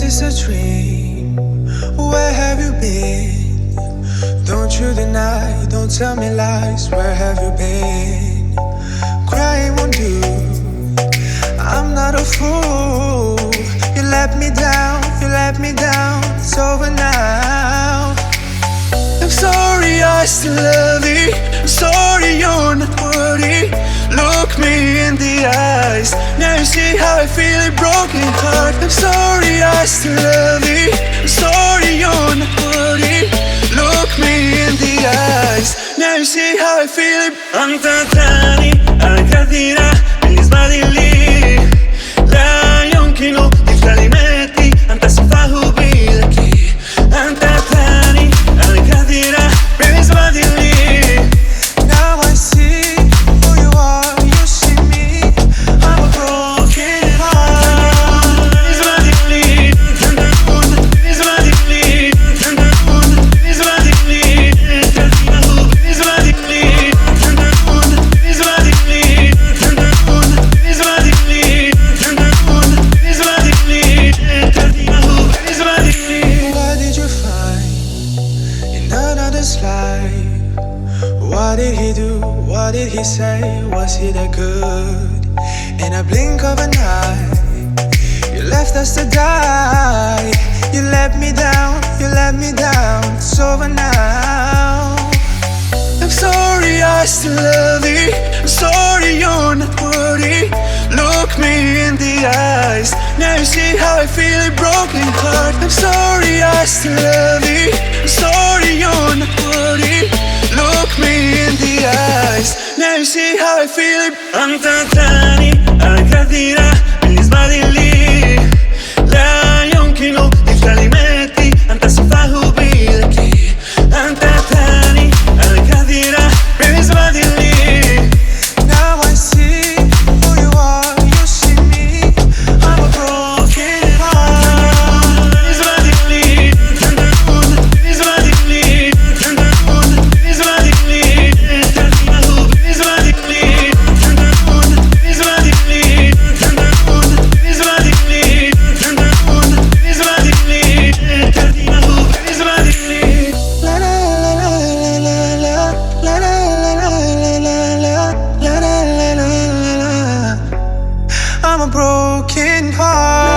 this a dream? Where have you been? Don't you deny, don't tell me lies. Where have you been? Crying won't do. I'm not a fool. You let me down, you let me down. It's over now. I'm sorry, I still love you. I'm sorry, you're not worthy. Look me in the eyes. Now you see how I feel, a broken heart. I'm sorry, I still love you. I'm sorry, you're not worthy. Look me in the eyes. Now you see how I feel. أنت تاني الكثير بالنسبة لي لا يمكن لكلمات أن تصفه بلك. أنت تاني الكثير بالنسبة لي. Now I see who you are, you see me. I'm a broken heart. بالنسبة لي بالنسبة لي بالنسبة لي كثيره بالنسبة لي بالنسبة لي بالنسبة لي بالنسبة لي كثيره بالنسبة لي. What did you find in another's life? What did he do? What did he say? Was he that good? In a blink of an eye, you left us to die. You let me down, you let me down. It's over now. I'm sorry, I still love you. I'm sorry, you're not worthy. Look me in the eyes. Now you see how I feel, a broken heart. I'm sorry, I still love you. I'm sorry, you're not worthy. Look me in the eyes. Now you see how I feel. أنت تاني الكثير بالنسبة لي لا يمكن لكلمات أن تصفه بلك. أنت تاني الكثير بالنسبة لي. Now I see who you are, you see me. I'm a broken heart. بالنسبة لي بالنسبة لي بالنسبة لي كثيره بالنسبة لي بالنسبة لي بالنسبة لي بالنسبة لي كثيره بالنسبة لي. La la la la la la la la la la la la la la. I'm a broken heart.